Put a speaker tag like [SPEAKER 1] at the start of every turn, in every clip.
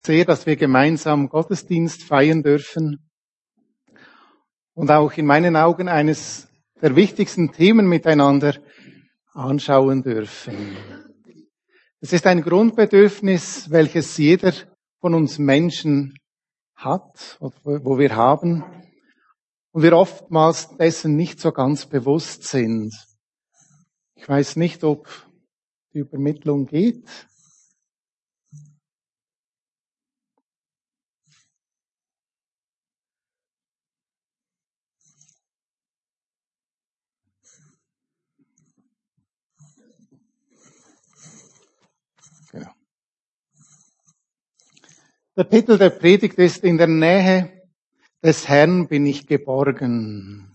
[SPEAKER 1] Sehr, dass wir gemeinsam Gottesdienst feiern dürfen und auch in meinen Augen eines der wichtigsten Themen miteinander anschauen dürfen. Es ist ein Grundbedürfnis, welches jeder von uns Menschen hat, wo wir haben, und wir oftmals dessen nicht so ganz bewusst sind. Ich weiß nicht, ob die Übermittlung geht. Genau. Der Titel der Predigt ist: In der Nähe des Herrn bin ich geborgen.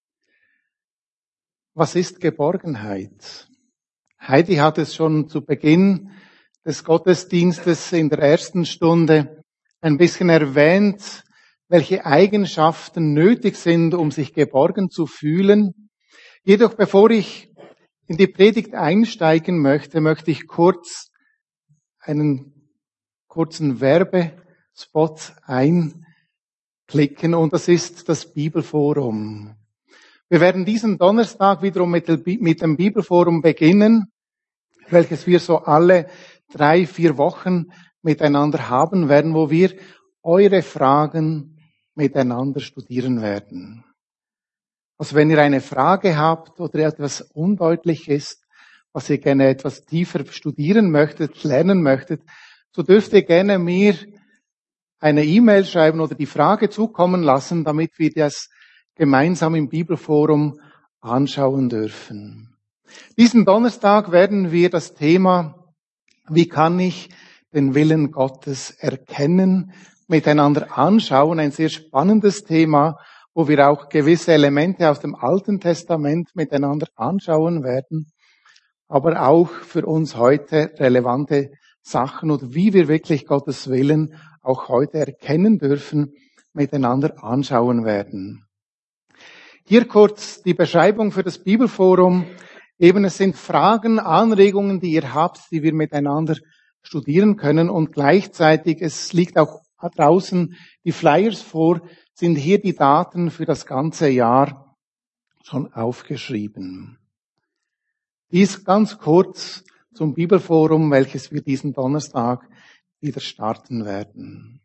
[SPEAKER 1] Was ist Geborgenheit? Heidi hat es schon zu Beginn des Gottesdienstes in der ersten Stunde ein bisschen erwähnt, welche Eigenschaften nötig sind, um sich geborgen zu fühlen. Jedoch bevor ich in die Predigt einsteigen möchte ich kurz einen kurzen Werbespot einklicken, und das ist das Bibelforum. Wir werden diesen Donnerstag wiederum mit dem Bibelforum beginnen, welches wir so alle 3-4 Wochen miteinander haben werden, wo wir eure Fragen miteinander studieren werden. Also wenn ihr eine Frage habt oder etwas undeutlich ist, was ihr gerne etwas tiefer studieren möchtet, lernen möchtet, so dürft ihr gerne mir eine E-Mail schreiben oder die Frage zukommen lassen, damit wir das gemeinsam im Bibelforum anschauen dürfen. Diesen Donnerstag werden wir das Thema, wie kann ich den Willen Gottes erkennen, miteinander anschauen. Ein sehr spannendes Thema, wo wir auch gewisse Elemente aus dem Alten Testament miteinander anschauen werden, aber auch für uns heute relevante Sachen und wie wir wirklich Gottes Willen auch heute erkennen dürfen, miteinander anschauen werden. Hier kurz die Beschreibung für das Bibelforum. Eben, es sind Fragen, Anregungen, die ihr habt, die wir miteinander studieren können, und gleichzeitig, es liegt auch draußen die Flyers vor, sind hier die Daten für das ganze Jahr schon aufgeschrieben. Dies ganz kurz zum Bibelforum, welches wir diesen Donnerstag wieder starten werden.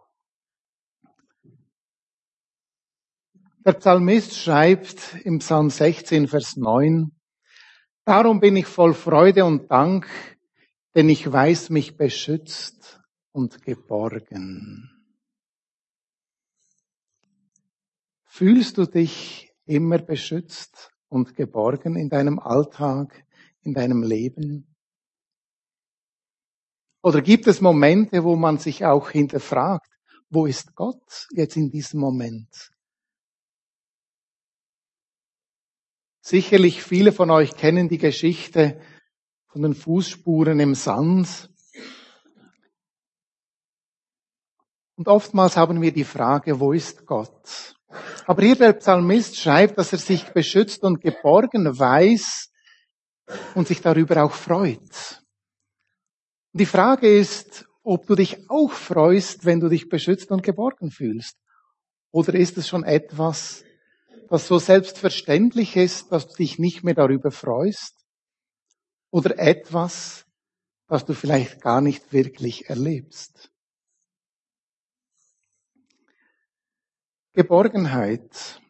[SPEAKER 1] Der Psalmist schreibt im Psalm 16, Vers 9, Darum bin ich voll Freude und Dank, denn ich weiß mich beschützt und geborgen. Fühlst du dich immer beschützt und geborgen in deinem Alltag, in deinem Leben? Oder gibt es Momente, wo man sich auch hinterfragt, wo ist Gott jetzt in diesem Moment? Sicherlich viele von euch kennen die Geschichte von den Fußspuren im Sand. Und oftmals haben wir die Frage, wo ist Gott? Aber hier der Psalmist schreibt, dass er sich beschützt und geborgen weiß und sich darüber auch freut. Und die Frage ist, ob du dich auch freust, wenn du dich beschützt und geborgen fühlst. Oder ist es schon etwas, das so selbstverständlich ist, dass du dich nicht mehr darüber freust? Oder etwas, das du vielleicht gar nicht wirklich erlebst? Geborgenheit.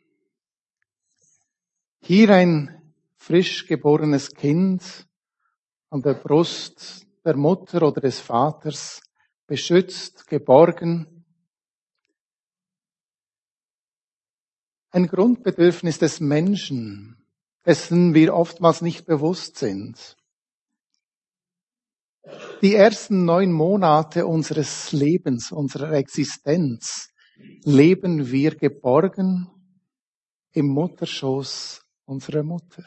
[SPEAKER 1] Hier ein frisch geborenes Kind an der Brust der Mutter oder des Vaters, beschützt, geborgen. Ein Grundbedürfnis des Menschen, dessen wir oftmals nicht bewusst sind. Die ersten 9 Monate unseres Lebens, unserer Existenz, leben wir geborgen im Mutterschoß unserer Mutter.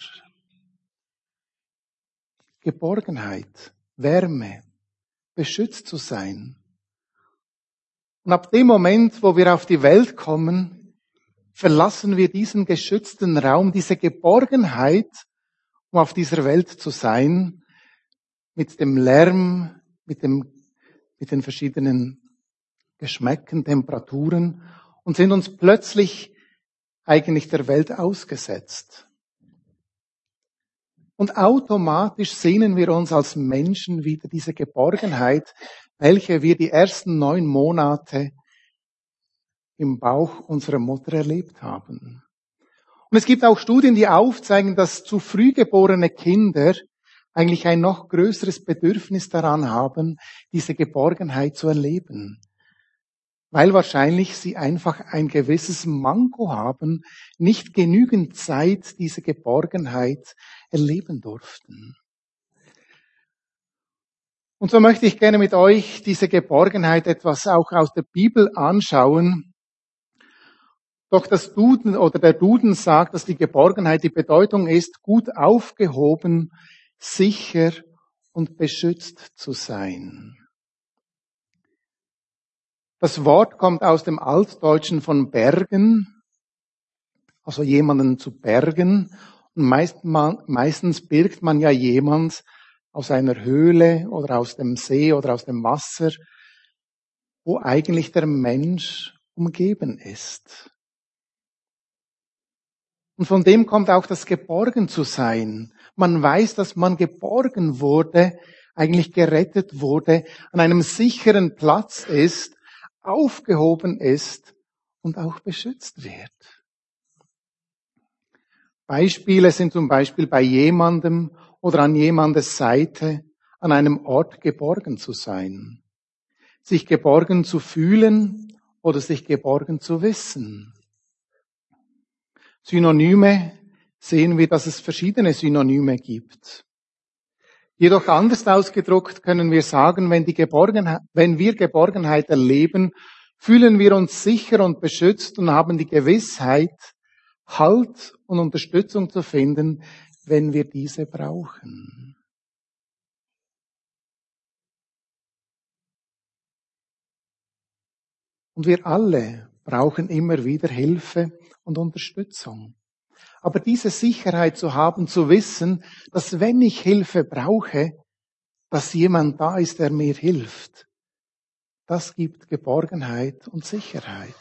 [SPEAKER 1] Geborgenheit, Wärme, beschützt zu sein. Und ab dem Moment, wo wir auf die Welt kommen, verlassen wir diesen geschützten Raum, diese Geborgenheit, um auf dieser Welt zu sein, mit dem Lärm, mit den verschiedenen Geschmäcken, Temperaturen und sind uns plötzlich eigentlich der Welt ausgesetzt. Und automatisch sehnen wir uns als Menschen wieder diese Geborgenheit, welche wir die ersten 9 Monate im Bauch unserer Mutter erlebt haben. Und es gibt auch Studien, die aufzeigen, dass zu früh geborene Kinder eigentlich ein noch größeres Bedürfnis daran haben, diese Geborgenheit zu erleben. Weil wahrscheinlich sie einfach ein gewisses Manko haben, nicht genügend Zeit diese Geborgenheit erleben durften. Und so möchte ich gerne mit euch diese Geborgenheit etwas auch aus der Bibel anschauen. Doch das Duden oder der Duden sagt, dass die Geborgenheit die Bedeutung ist, gut aufgehoben, sicher und beschützt zu sein. Das Wort kommt aus dem Altdeutschen von bergen, also jemanden zu bergen. Und meistens birgt man ja jemand aus einer Höhle oder aus dem See oder aus dem Wasser, wo eigentlich der Mensch umgeben ist. Und von dem kommt auch das geborgen zu sein. Man weiß, dass man geborgen wurde, eigentlich gerettet wurde, an einem sicheren Platz ist, aufgehoben ist und auch beschützt wird. Beispiele sind zum Beispiel bei jemandem oder an jemandes Seite an einem Ort geborgen zu sein, sich geborgen zu fühlen oder sich geborgen zu wissen. Synonyme sehen wir, dass es verschiedene Synonyme gibt. Jedoch anders ausgedrückt können wir sagen, wenn wir Geborgenheit erleben, fühlen wir uns sicher und beschützt und haben die Gewissheit, Halt und Unterstützung zu finden, wenn wir diese brauchen. Und wir alle brauchen immer wieder Hilfe und Unterstützung. Aber diese Sicherheit zu haben, zu wissen, dass wenn ich Hilfe brauche, dass jemand da ist, der mir hilft, das gibt Geborgenheit und Sicherheit.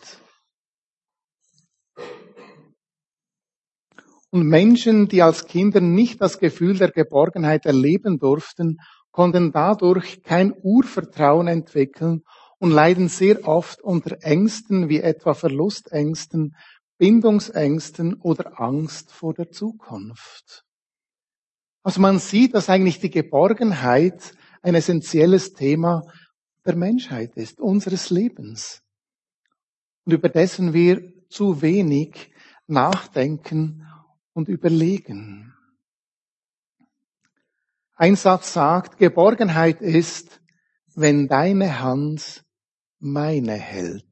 [SPEAKER 1] Und Menschen, die als Kinder nicht das Gefühl der Geborgenheit erleben durften, konnten dadurch kein Urvertrauen entwickeln und leiden sehr oft unter Ängsten wie etwa Verlustängsten, Bindungsängsten oder Angst vor der Zukunft. Also man sieht, dass eigentlich die Geborgenheit ein essentielles Thema der Menschheit ist, unseres Lebens. Und über dessen wir zu wenig nachdenken und überlegen. Ein Satz sagt, Geborgenheit ist, wenn deine Hand meine hält.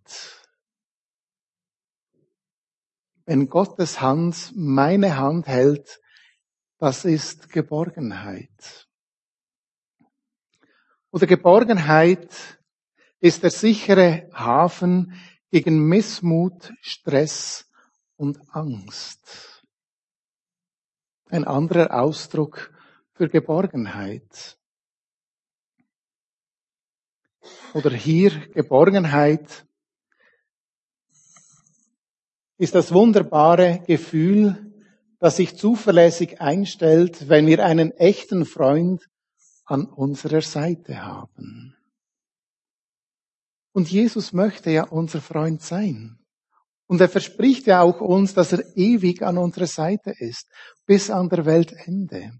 [SPEAKER 1] Wenn Gottes Hand meine Hand hält, das ist Geborgenheit. Oder Geborgenheit ist der sichere Hafen gegen Missmut, Stress und Angst. Ein anderer Ausdruck für Geborgenheit. Oder hier Geborgenheit ist das wunderbare Gefühl, das sich zuverlässig einstellt, wenn wir einen echten Freund an unserer Seite haben. Und Jesus möchte ja unser Freund sein. Und er verspricht ja auch uns, dass er ewig an unserer Seite ist, bis an der Weltende.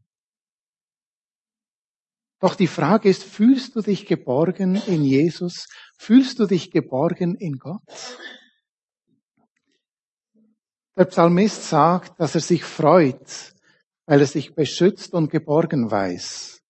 [SPEAKER 1] Doch die Frage ist, fühlst du dich geborgen in Jesus? Fühlst du dich geborgen in Gott? Der Psalmist sagt, dass er sich freut, weil er sich beschützt und geborgen weiß.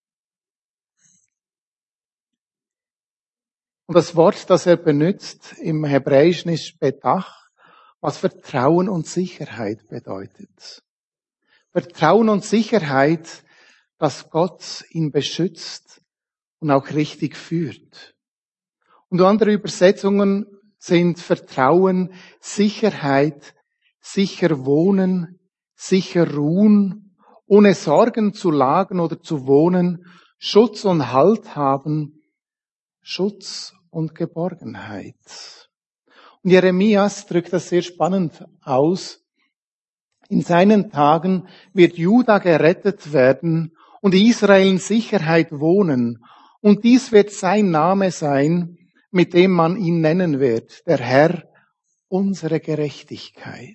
[SPEAKER 1] Und das Wort, das er benutzt im Hebräischen ist Betach, was Vertrauen und Sicherheit bedeutet. Vertrauen und Sicherheit, dass Gott ihn beschützt und auch richtig führt. Und andere Übersetzungen sind Vertrauen, Sicherheit, sicher wohnen, sicher ruhen, ohne Sorgen zu lagern oder zu wohnen, Schutz und Halt haben, Schutz und Geborgenheit. Und Jeremias drückt das sehr spannend aus. In seinen Tagen wird Juda gerettet werden und Israel in Sicherheit wohnen. Und dies wird sein Name sein, mit dem man ihn nennen wird, der Herr, unsere Gerechtigkeit.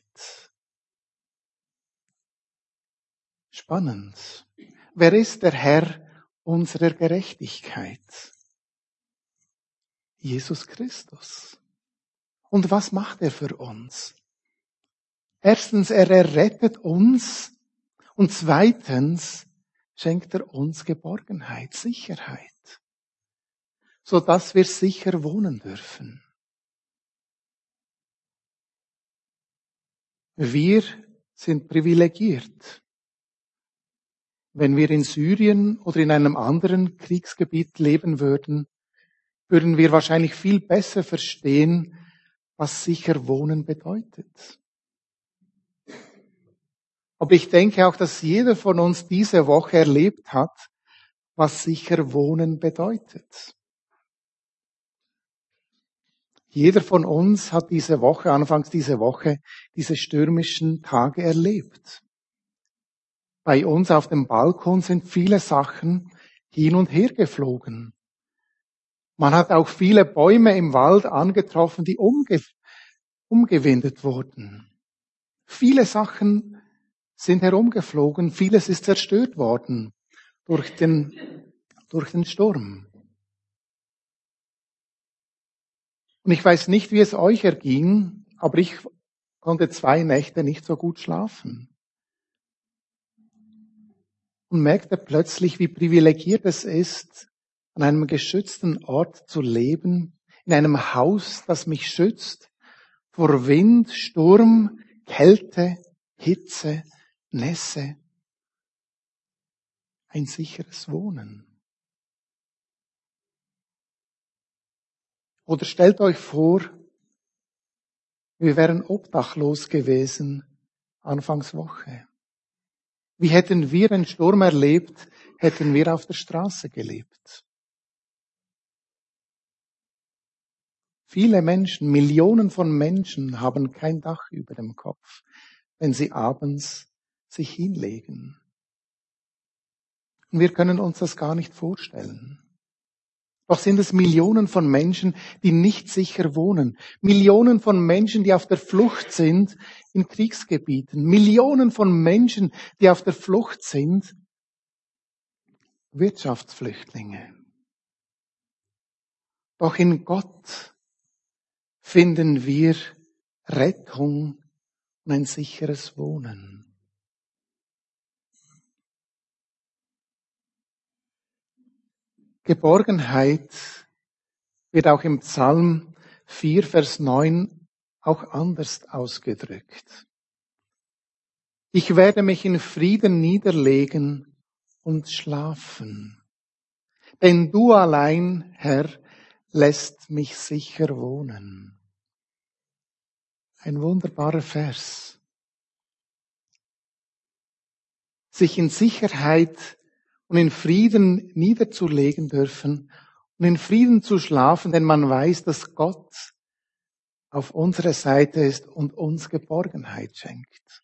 [SPEAKER 1] Spannend. Wer ist der Herr unserer Gerechtigkeit? Jesus Christus. Und was macht er für uns? Erstens, er errettet uns und zweitens schenkt er uns Geborgenheit, Sicherheit, sodass wir sicher wohnen dürfen. Wir sind privilegiert. Wenn wir in Syrien oder in einem anderen Kriegsgebiet leben würden, würden wir wahrscheinlich viel besser verstehen, was sicher wohnen bedeutet. Aber ich denke auch, dass jeder von uns diese Woche erlebt hat, was sicher wohnen bedeutet. Jeder von uns hat anfangs diese Woche, diese stürmischen Tage erlebt. Bei uns auf dem Balkon sind viele Sachen hin und her geflogen. Man hat auch viele Bäume im Wald angetroffen, die umgewindet wurden. Viele Sachen sind herumgeflogen, vieles ist zerstört worden durch den Sturm. Und ich weiß nicht, wie es euch erging, aber ich konnte 2 Nächte nicht so gut schlafen. Und merkte plötzlich, wie privilegiert es ist, an einem geschützten Ort zu leben, in einem Haus, das mich schützt vor Wind, Sturm, Kälte, Hitze, Nässe. Ein sicheres Wohnen. Oder stellt euch vor, wir wären obdachlos gewesen Anfangswoche. Wie hätten wir einen Sturm erlebt, hätten wir auf der Straße gelebt. Viele Menschen, Millionen von Menschen haben kein Dach über dem Kopf, wenn sie abends sich hinlegen. Und wir können uns das gar nicht vorstellen. Doch sind es Millionen von Menschen, die nicht sicher wohnen. Millionen von Menschen, die auf der Flucht sind in Kriegsgebieten. Millionen von Menschen, die auf der Flucht sind. Wirtschaftsflüchtlinge. Doch in Gott finden wir Rettung und ein sicheres Wohnen. Geborgenheit wird auch im Psalm 4, Vers 9 auch anders ausgedrückt. Ich werde mich in Frieden niederlegen und schlafen. Denn du allein, Herr, lässt mich sicher wohnen. Ein wunderbarer Vers. Sich in Sicherheit und in Frieden niederzulegen dürfen und in Frieden zu schlafen, denn man weiß, dass Gott auf unserer Seite ist und uns Geborgenheit schenkt.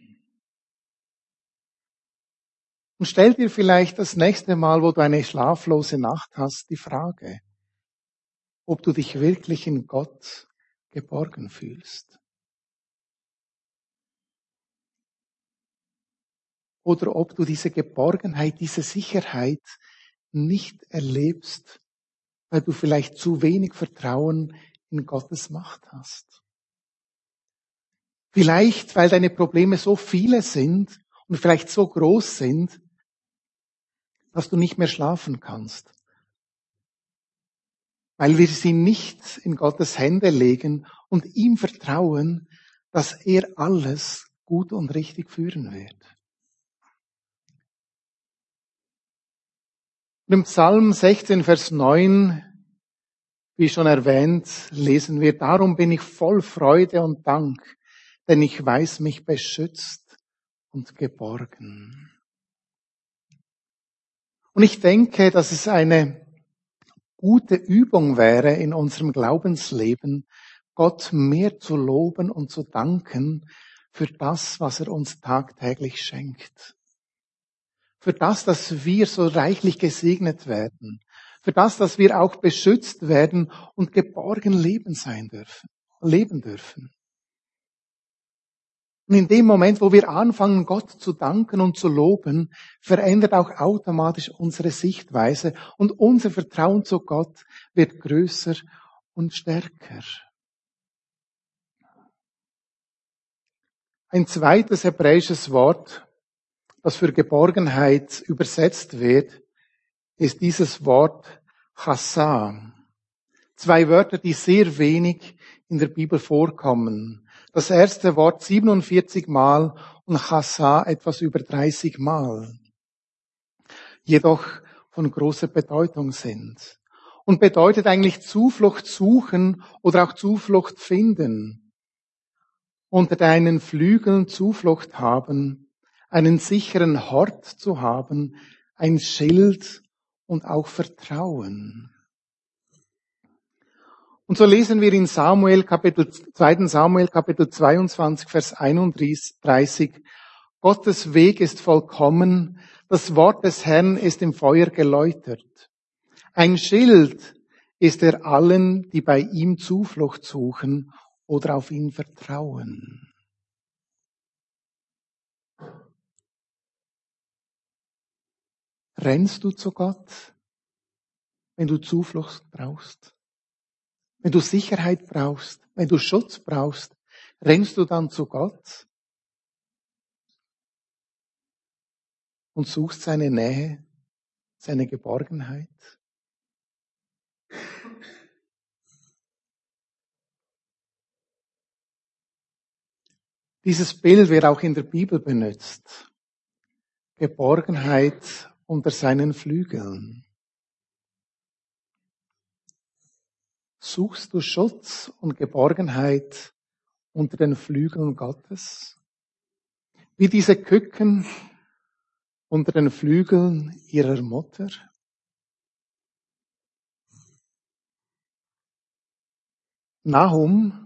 [SPEAKER 1] Und stell dir vielleicht das nächste Mal, wo du eine schlaflose Nacht hast, die Frage, ob du dich wirklich in Gott geborgen fühlst. Oder ob du diese Geborgenheit, diese Sicherheit nicht erlebst, weil du vielleicht zu wenig Vertrauen in Gottes Macht hast. Vielleicht, weil deine Probleme so viele sind und vielleicht so groß sind, dass du nicht mehr schlafen kannst. Weil wir sie nicht in Gottes Hände legen und ihm vertrauen, dass er alles gut und richtig führen wird. Im Psalm 16, Vers 9, wie schon erwähnt, lesen wir, darum bin ich voll Freude und Dank, denn ich weiß mich beschützt und geborgen. Und ich denke, dass es eine gute Übung wäre in unserem Glaubensleben, Gott mehr zu loben und zu danken für das, was er uns tagtäglich schenkt. Für das, dass wir so reichlich gesegnet werden. Für das, dass wir auch beschützt werden und geborgen leben dürfen. Und in dem Moment, wo wir anfangen, Gott zu danken und zu loben, verändert auch automatisch unsere Sichtweise und unser Vertrauen zu Gott wird größer und stärker. Ein zweites hebräisches Wort, das für Geborgenheit übersetzt wird, ist dieses Wort Chassa. 2 Wörter, die sehr wenig in der Bibel vorkommen. Das erste Wort 47 Mal und Chassa etwas über 30 Mal. Jedoch von großer Bedeutung sind. Und bedeutet eigentlich Zuflucht suchen oder auch Zuflucht finden. Unter deinen Flügeln Zuflucht haben, einen sicheren Hort zu haben, ein Schild und auch Vertrauen. Und so lesen wir in 2. Samuel Kapitel 22, Vers 31, Gottes Weg ist vollkommen, das Wort des Herrn ist im Feuer geläutert. Ein Schild ist er allen, die bei ihm Zuflucht suchen oder auf ihn vertrauen. Rennst du zu Gott, wenn du Zuflucht brauchst? Wenn du Sicherheit brauchst, wenn du Schutz brauchst, rennst du dann zu Gott und suchst seine Nähe, seine Geborgenheit? Dieses Bild wird auch in der Bibel benutzt. Geborgenheit unter seinen Flügeln. Suchst du Schutz und Geborgenheit unter den Flügeln Gottes? Wie diese Küken unter den Flügeln ihrer Mutter? Nahum,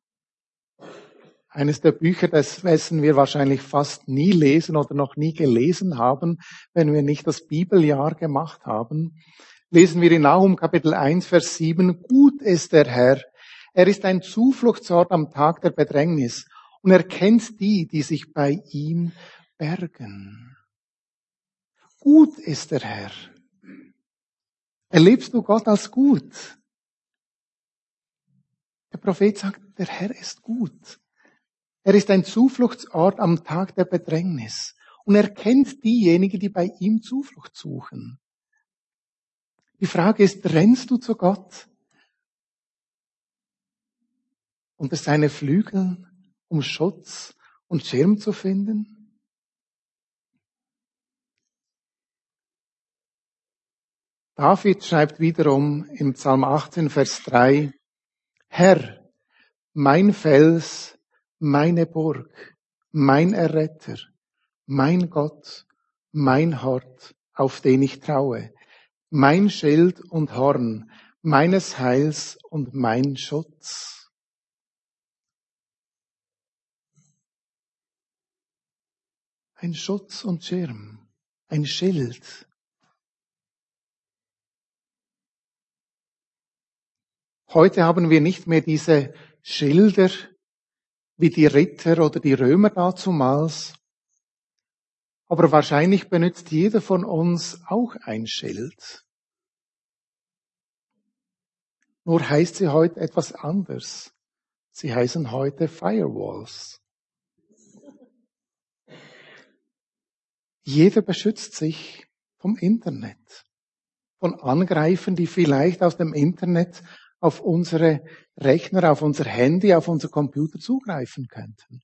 [SPEAKER 1] eines der Bücher, dessen wir wahrscheinlich fast nie lesen oder noch nie gelesen haben, wenn wir nicht das Bibeljahr gemacht haben, lesen wir in Nahum Kapitel 1, Vers 7, gut ist der Herr, er ist ein Zufluchtsort am Tag der Bedrängnis und er kennt die, die sich bei ihm bergen. Gut ist der Herr. Erlebst du Gott als gut? Der Prophet sagt, der Herr ist gut. Er ist ein Zufluchtsort am Tag der Bedrängnis und er kennt diejenigen, die bei ihm Zuflucht suchen. Die Frage ist, rennst du zu Gott unter seine Flügel, um Schutz und Schirm zu finden? David schreibt wiederum im Psalm 18, Vers 3, Herr, mein Fels, meine Burg, mein Erretter, mein Gott, mein Hort, auf den ich traue, mein Schild und Horn, meines Heils und mein Schutz. Ein Schutz und Schirm, ein Schild. Heute haben wir nicht mehr diese Schilder wie die Ritter oder die Römer dazumals, aber wahrscheinlich benutzt jeder von uns auch ein Schild. Nur heißt sie heute etwas anders. Sie heißen heute Firewalls. Jeder beschützt sich vom Internet, von Angreifern, die vielleicht aus dem Internet auf unsere Rechner, auf unser Handy, auf unser Computer zugreifen könnten.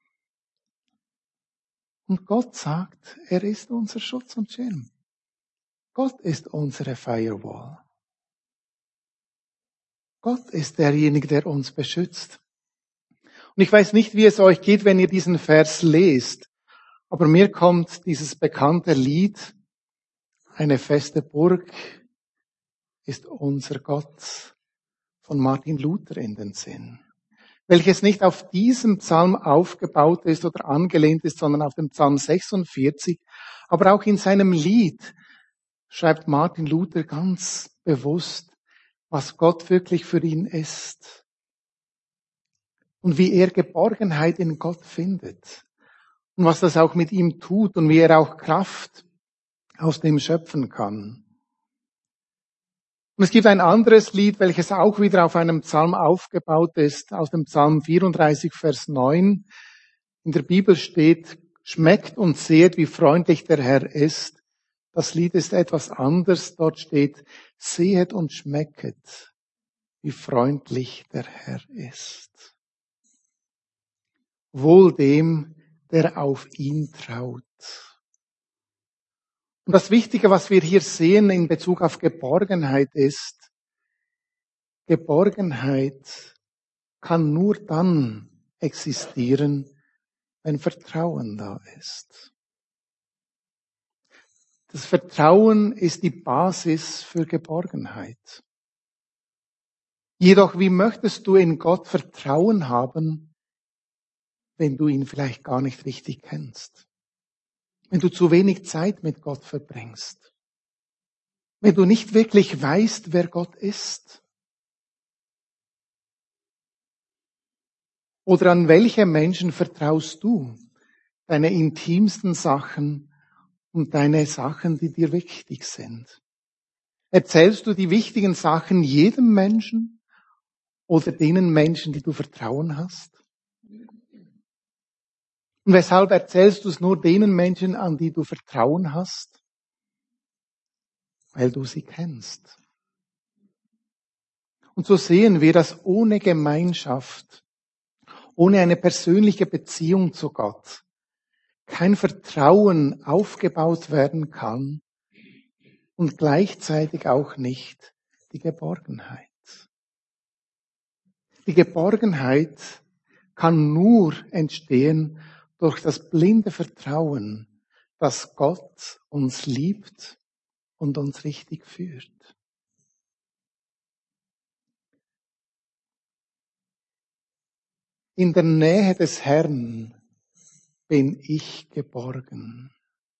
[SPEAKER 1] Und Gott sagt, er ist unser Schutz und Schirm. Gott ist unsere Firewall. Gott ist derjenige, der uns beschützt. Und ich weiß nicht, wie es euch geht, wenn ihr diesen Vers lest, aber mir kommt dieses bekannte Lied, eine feste Burg ist unser Gott von Martin Luther in den Sinn, welches nicht auf diesem Psalm aufgebaut ist oder angelehnt ist, sondern auf dem Psalm 46. Aber auch in seinem Lied schreibt Martin Luther ganz bewusst, was Gott wirklich für ihn ist und wie er Geborgenheit in Gott findet und was das auch mit ihm tut und wie er auch Kraft aus dem schöpfen kann. Und es gibt ein anderes Lied, welches auch wieder auf einem Psalm aufgebaut ist, aus dem Psalm 34, Vers 9. In der Bibel steht, schmeckt und seht, wie freundlich der Herr ist. Das Lied ist etwas anders. Dort steht, sehet und schmecket, wie freundlich der Herr ist. Wohl dem, der auf ihn traut. Und das Wichtige, was wir hier sehen in Bezug auf Geborgenheit ist, Geborgenheit kann nur dann existieren, wenn Vertrauen da ist. Das Vertrauen ist die Basis für Geborgenheit. Jedoch, wie möchtest du in Gott Vertrauen haben, wenn du ihn vielleicht gar nicht richtig kennst? Wenn du zu wenig Zeit mit Gott verbringst? Wenn du nicht wirklich weißt, wer Gott ist? Oder an welche Menschen vertraust du deine intimsten Sachen und deine Sachen, die dir wichtig sind? Erzählst du die wichtigen Sachen jedem Menschen oder denen Menschen, die du Vertrauen hast? Und weshalb erzählst du es nur denen Menschen, an die du Vertrauen hast? Weil du sie kennst. Und so sehen wir, dass ohne Gemeinschaft, ohne eine persönliche Beziehung zu Gott, kein Vertrauen aufgebaut werden kann und gleichzeitig auch nicht die Geborgenheit. Die Geborgenheit kann nur entstehen durch das blinde Vertrauen, dass Gott uns liebt und uns richtig führt. In der Nähe des Herrn bin ich geborgen.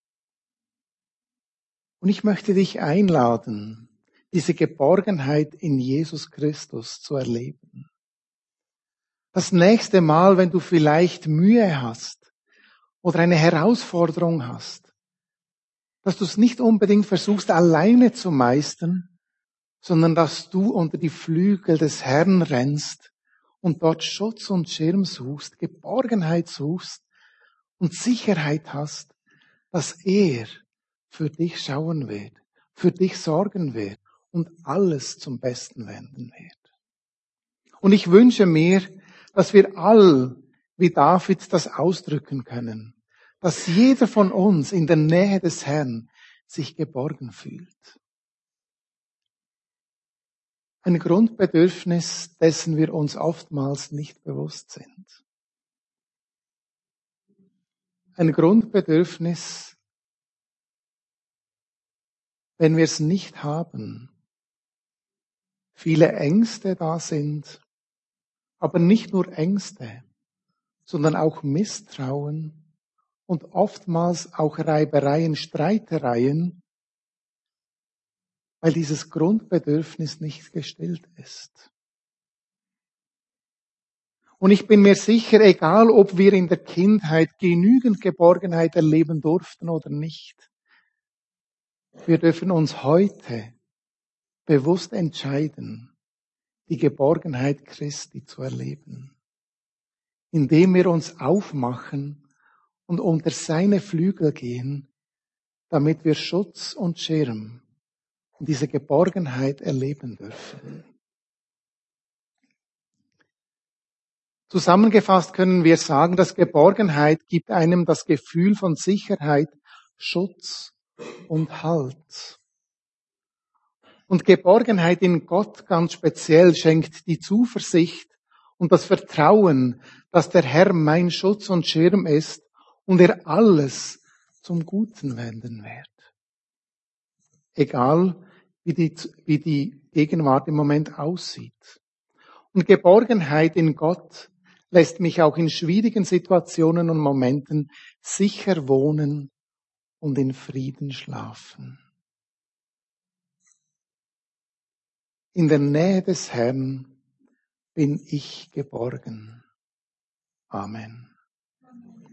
[SPEAKER 1] Und ich möchte dich einladen, diese Geborgenheit in Jesus Christus zu erleben. Das nächste Mal, wenn du vielleicht Mühe hast oder eine Herausforderung hast, dass du es nicht unbedingt versuchst, alleine zu meistern, sondern dass du unter die Flügel des Herrn rennst und dort Schutz und Schirm suchst, Geborgenheit suchst und Sicherheit hast, dass er für dich schauen wird, für dich sorgen wird und alles zum Besten wenden wird. Und ich wünsche mir, dass wir all, wie David das ausdrücken können, dass jeder von uns in der Nähe des Herrn sich geborgen fühlt. Ein Grundbedürfnis, dessen wir uns oftmals nicht bewusst sind. Ein Grundbedürfnis, wenn wir es nicht haben, viele Ängste da sind, aber nicht nur Ängste, sondern auch Misstrauen und oftmals auch Reibereien, Streitereien, weil dieses Grundbedürfnis nicht gestillt ist. Und ich bin mir sicher, egal ob wir in der Kindheit genügend Geborgenheit erleben durften oder nicht, wir dürfen uns heute bewusst entscheiden, die Geborgenheit Christi zu erleben, indem wir uns aufmachen und unter seine Flügel gehen, damit wir Schutz und Schirm und diese Geborgenheit erleben dürfen. Zusammengefasst können wir sagen, dass Geborgenheit gibt einem das Gefühl von Sicherheit, Schutz und Halt. Und Geborgenheit in Gott ganz speziell schenkt die Zuversicht und das Vertrauen, dass der Herr mein Schutz und Schirm ist und er alles zum Guten wenden wird. Egal, wie die Gegenwart im Moment aussieht. Und Geborgenheit in Gott lässt mich auch in schwierigen Situationen und Momenten sicher wohnen und in Frieden schlafen. In der Nähe des Herrn bin ich geborgen. Amen.